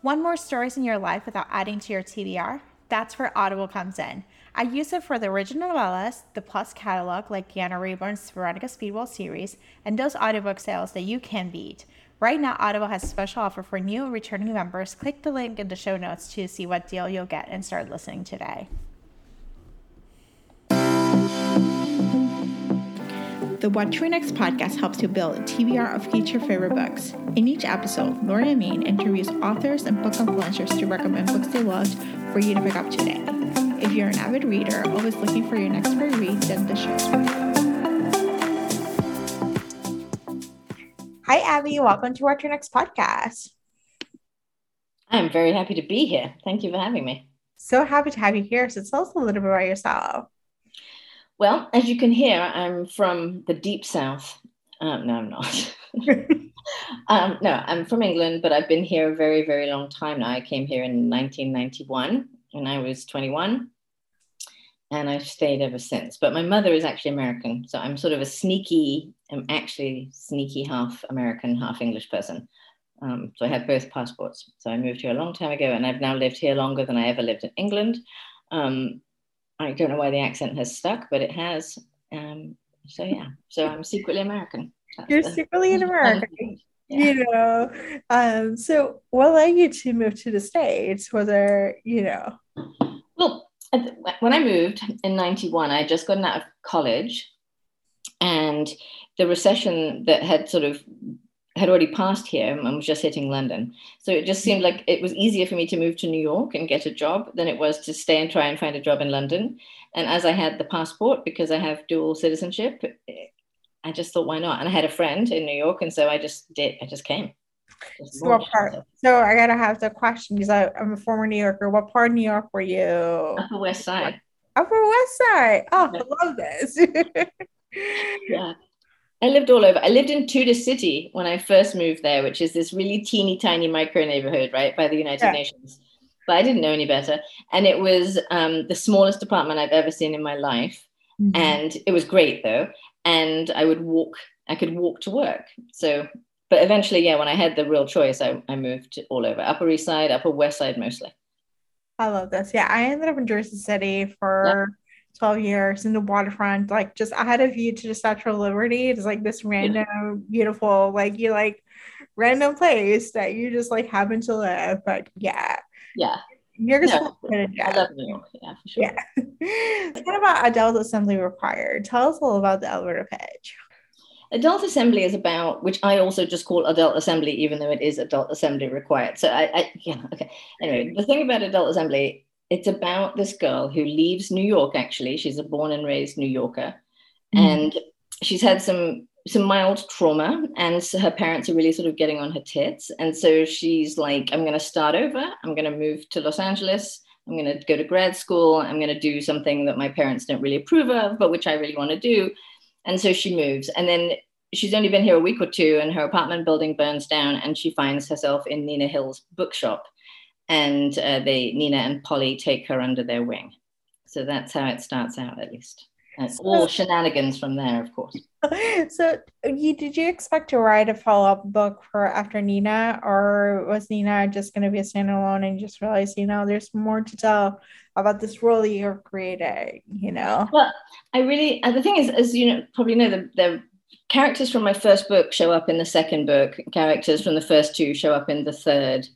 Want more stories in your life without adding to your TBR? That's where Audible comes in. I use it for the original novellas, the Plus catalog like Deanna Rayburn's Veronica Speedwell series, and those audiobook sales that you can beat. Right now, Audible has a special offer for new and returning members. Click the link in the show notes to see what deal you'll get and start listening today. The What to Read Next podcast helps you build a TBR of future favorite books. In each episode, Lori and Maine interviews authors and book influencers to recommend books they loved for you to pick up today. If you're an avid reader, always looking for your next great read, then the show's for you. Hi, Abby. Welcome to What to Read Next podcast. I'm very happy to be here. Thank you for having me. So happy to have you here. So tell us a little bit about yourself. Well, as you can hear, I'm from the deep south. No, I'm not. No, I'm from England, but I've been here a very, very long time now. I came here in 1991 when I was 21, and I've stayed ever since. But my mother is actually American, so I'm sort of I'm actually sneaky half American, half English person. So I have both passports. So I moved here a long time ago, and I've now lived here longer than I ever lived in England. I don't know why the accent has stuck, but it has. So I'm secretly American. You're secretly an American. Yeah. So what led you to move to the States? Was there, Well, when I moved in 91, I had just gotten out of college, and the recession that had already passed here and was just hitting London. So it just seemed like it was easier for me to move to New York and get a job than it was to stay and try and find a job in London. And as I had the passport, because I have dual citizenship, I just thought, why not? And I had a friend in New York, and so I just came. So I gotta have the question, because I'm a former New Yorker. What part of New York were you? Upper West Side. Upper West Side. Oh, yeah. I love this. Yeah. I lived all over. I lived in Tudor City when I first moved there, which is this really teeny tiny micro neighborhood, right, by the United Nations. But I didn't know any better. And it was the smallest apartment I've ever seen in my life. Mm-hmm. And it was great, though. And I could walk to work. So, but eventually, when I had the real choice, I moved all over. Upper East Side, Upper West Side mostly. I love this. Yeah, I ended up in Jersey City for 12 years in the waterfront, like just I had a view to the Statue of Liberty. It's like this random, beautiful, random place that you just happen to live. But New York is I love New York. Yeah, for sure. Yeah. What about Adult Assembly Required? Tell us a little about the elevator pitch. Adult Assembly is about, which I also just call Adult Assembly, even though it is Adult Assembly Required. So okay. Anyway, the thing about Adult Assembly, it's about this girl who leaves New York, actually. She's a born and raised New Yorker. Mm-hmm. And she's had some mild trauma, and so her parents are really sort of getting on her tits. And so she's like, I'm going to start over. I'm going to move to Los Angeles. I'm going to go to grad school. I'm going to do something that my parents don't really approve of, but which I really want to do. And so she moves. And then she's only been here a week or two, and her apartment building burns down, and she finds herself in Nina Hill's bookshop. And Nina and Polly take her under their wing. So that's how it starts out, at least. And it's all shenanigans from there, of course. So did you expect to write a follow-up book for after Nina, or was Nina just going to be a standalone and you just realized, there's more to tell about this world that you're creating, Well, the thing is, as you probably know, the characters from my first book show up in the second book. Characters from the first two show up in the third.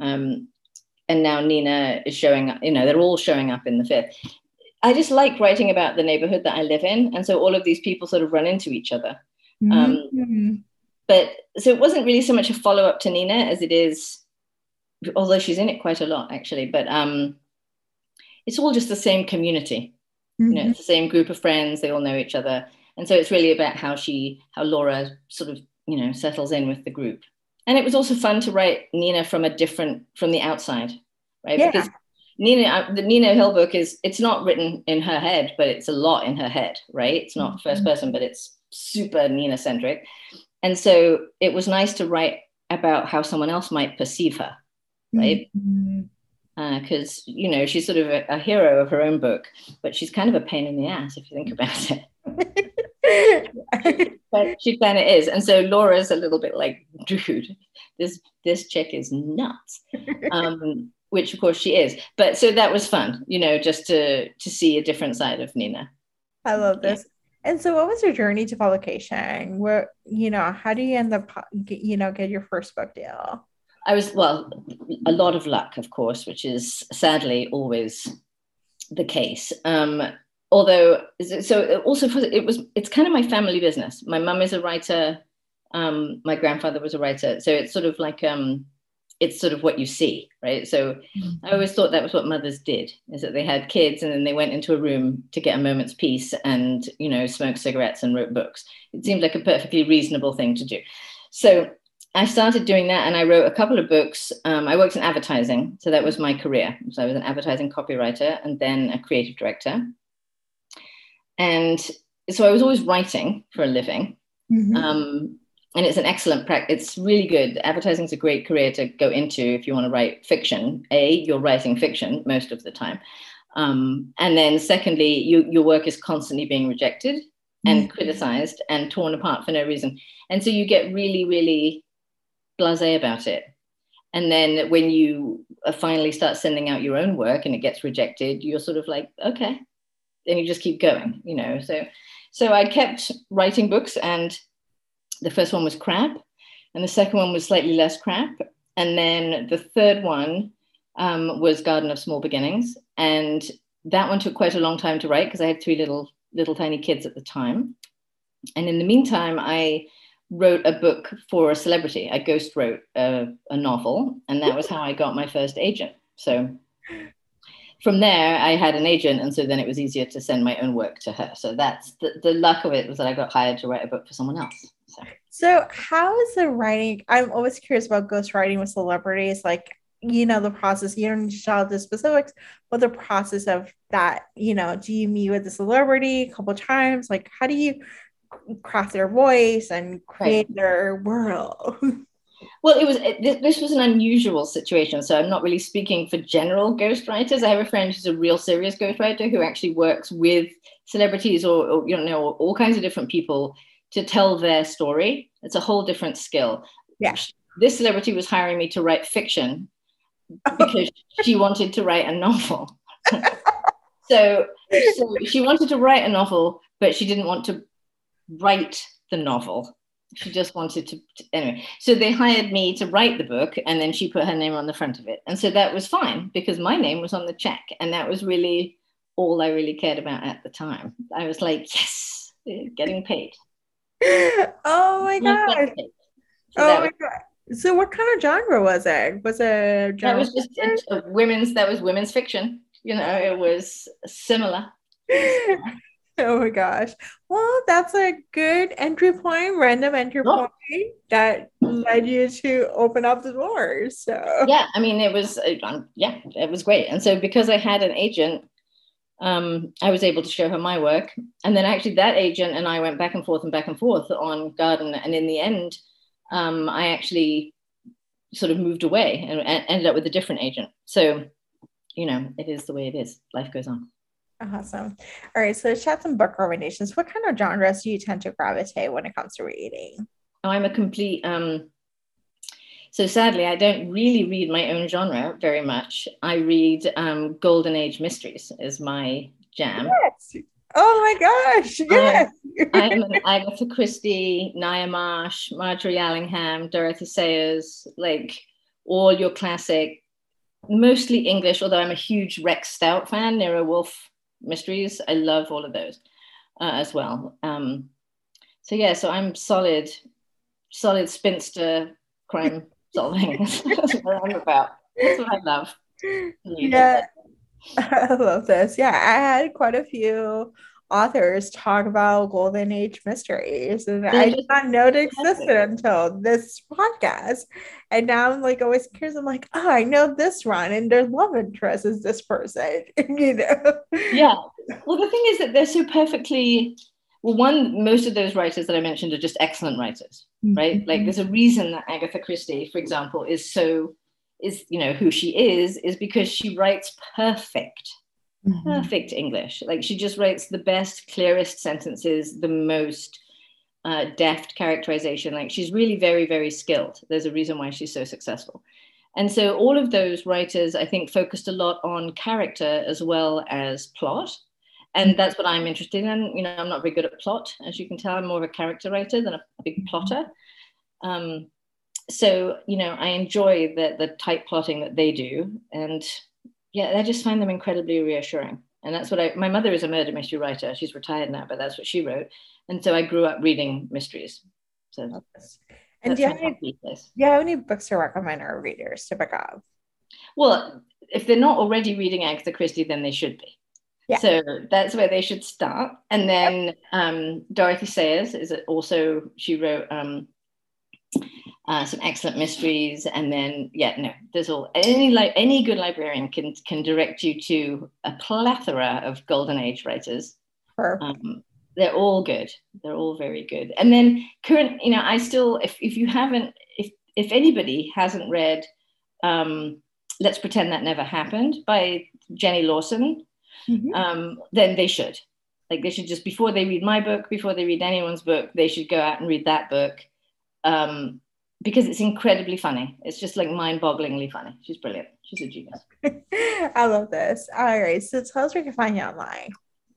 And now Nina is showing up, they're all showing up in the fifth. I just like writing about the neighborhood that I live in. And so all of these people sort of run into each other. Mm-hmm. But so it wasn't really so much a follow-up to Nina as it is, although she's in it quite a lot, actually. But it's all just the same community. Mm-hmm. It's the same group of friends. They all know each other. And so it's really about how Laura sort of, settles in with the group. And it was also fun to write Nina from the outside, right? Yeah. Because the Nina Hill book it's not written in her head, but it's a lot in her head, right? It's not first person, but it's super Nina centric. And so it was nice to write about how someone else might perceive her, right? Because, she's sort of a hero of her own book, but she's kind of a pain in the ass if you think about it. she kind of is. And so Laura's a little bit like, dude, this chick is nuts. Which of course she is. But so that was fun, just to see a different side of Nina. I love this. And so what was your journey to publication? Where, how do you end up, get your first book deal? A lot of luck, of course, which is sadly always the case. Although, so also it's kind of my family business. My mum is a writer. My grandfather was a writer. So it's sort of like, it's sort of what you see, right? So I always thought that was what mothers did, is that they had kids and then they went into a room to get a moment's peace and, smoked cigarettes and wrote books. It seemed like a perfectly reasonable thing to do. So I started doing that and I wrote a couple of books. I worked in advertising. So that was my career. So I was an advertising copywriter and then a creative director. And so I was always writing for a living. Mm-hmm. And it's an excellent practice. It's really good. Advertising is a great career to go into if you want to write fiction. You're writing fiction most of the time. And then secondly, your work is constantly being rejected and criticized and torn apart for no reason. And so you get really, really blasé about it. And then when you finally start sending out your own work and it gets rejected, you're sort of like, okay. Then you just keep going, So I kept writing books, and the first one was crap, and the second one was slightly less crap. And then the third one was Garden of Small Beginnings. And that one took quite a long time to write because I had 3 little tiny kids at the time. And in the meantime, I wrote a book for a celebrity. I ghost wrote a novel, and that was how I got my first agent. So from there, I had an agent, and so then it was easier to send my own work to her. So that's the luck of it, was that I got hired to write a book for someone else. So how is the writing? I'm always curious about ghostwriting with celebrities, like, the process. You don't need to tell the specifics, but the process of that, do you meet with the celebrity a couple of times? Like, how do you craft their voice and create their world? Well, this was an unusual situation. So I'm not really speaking for general ghostwriters. I have a friend who's a real serious ghostwriter who actually works with celebrities or all kinds of different people to tell their story. It's a whole different skill. Yeah. This celebrity was hiring me to write fiction because she wanted to write a novel. so she wanted to write a novel, but she didn't want to write the novel. She just wanted to anyway. So they hired me to write the book, and then she put her name on the front of it. And so that was fine because my name was on the check. And that was really all I really cared about at the time. I was like, yes, getting paid. Oh my God. My God. So what kind of genre was it? Was it that was just women's fiction. It was similar. Oh my gosh. Well, that's a good random entry point that led you to open up the doors. So yeah, I mean, it was great. And so because I had an agent, I was able to show her my work. And then actually that agent and I went back and forth on Garden. And in the end, I actually sort of moved away and ended up with a different agent. So, it is the way it is. Life goes on. Awesome. All right. So let's chat some book recommendations. What kind of genres do you tend to gravitate when it comes to reading? Oh, I'm a complete, so sadly, I don't really read my own genre very much. I read Golden Age mysteries is my jam. Yes. Oh my gosh. Yes. I'm an Agatha Christie, Nia Marsh, Marjorie Allingham, Dorothy Sayers, like all your classic, mostly English, although I'm a huge Rex Stout fan, Nero Wolfe mysteries. I love all of those as well. So I'm solid spinster crime solving. That's what I'm about. That's what I love. Yeah, I love this. Yeah, I had quite a few authors talk about Golden Age mysteries, and I did not know it existed until this podcast. And now I'm like always curious. I'm like, oh, I know this one, and their love interest is this person. Yeah. Well, the thing is that they're so perfectly. Well, most of those writers that I mentioned are just excellent writers, right? Mm-hmm. Like, there's a reason that Agatha Christie, for example, is who she is because she writes perfect English. Like, she just writes the best, clearest sentences, the most deft characterization. Like she's really very, very skilled. There's a reason why she's so successful. And so all of those writers, I think, focused a lot on character as well as plot. And that's what I'm interested in. You know, I'm not very good at plot, as you can tell. I'm more of a character writer than a big plotter. So, you know, I enjoy the tight plotting that they do. And yeah, I just find them incredibly reassuring. And that's what my mother is a murder mystery writer. She's retired now, but that's what she wrote. And so I grew up reading mysteries. So and do you have any books to recommend our readers to pick up? Well, if they're not already reading Agatha Christie, then they should be. Yeah. So that's where they should start. And then Dorothy Sayers is also, she wrote some excellent mysteries. And then, there's any good librarian can direct you to a plethora of Golden Age writers. They're all good. They're all very good. And then current, you know, I still, if anybody hasn't read Let's Pretend That Never Happened by Jenny Lawson, then they should. Like they should just, before they read my book, before they read anyone's book, they should go out and read that book because it's incredibly funny. It's just like mind-bogglingly funny. She's brilliant. She's a genius. I love this. All right. So tell us where you can find you online.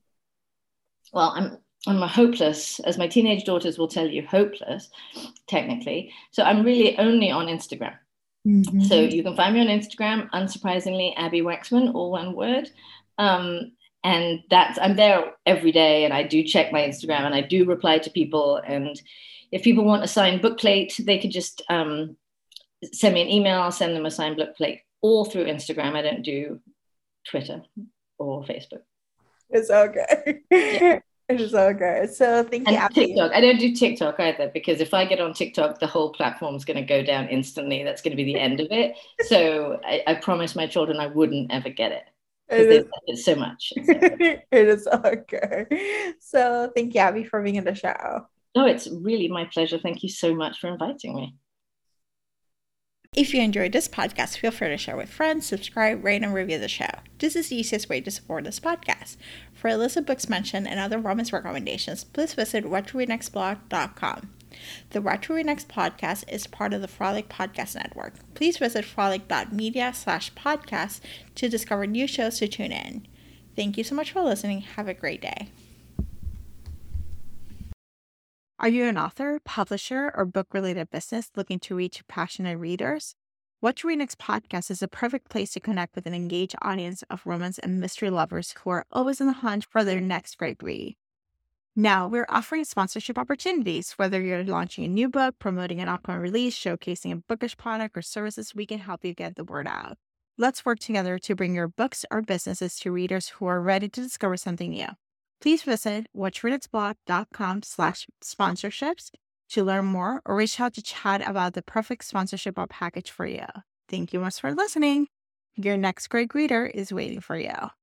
Well, I'm a hopeless, as my teenage daughters will tell you, hopeless, technically. So I'm really only on Instagram. So you can find me on Instagram, unsurprisingly, Abby Waxman, all one word. And I'm there every day, and I do check my Instagram, and I do reply to people. And if people want a signed bookplate, they could just send me an email. I'll send them a signed bookplate all through Instagram. I don't do Twitter or Facebook. It's okay. Yeah. It is so good. So thank you, Abby. TikTok. I don't do TikTok either, because if I get on TikTok, the whole platform is going to go down instantly. That's going to be the end of it. So I promised my children I wouldn't ever get it. They love it so much. It is okay. So thank you, Abby, for being in the show. Oh, it's really my pleasure. Thank you so much for inviting me. If you enjoyed this podcast, feel free to share with friends, subscribe, rate, and review the show. This is the easiest way to support this podcast. For a list of books mentioned and other romance recommendations, please visit whattoreadnextblog.com. The What to Read Next podcast is part of the Frolic Podcast Network. Please visit frolic.media/podcast to discover new shows to tune in. Thank you so much for listening. Have a great day. Are you an author, publisher, or book-related business looking to reach passionate readers? What to Read Next podcast is a perfect place to connect with an engaged audience of romance and mystery lovers who are always on the hunt for their next great read. Now, we're offering sponsorship opportunities. Whether you're launching a new book, promoting an upcoming release, showcasing a bookish product or services, we can help you get the word out. Let's work together to bring your books or businesses to readers who are ready to discover something new. Please visit whattoreadnextblog.com/sponsorships to learn more or reach out to chat about the perfect sponsorship or package for you. Thank you much for listening. Your next great reader is waiting for you.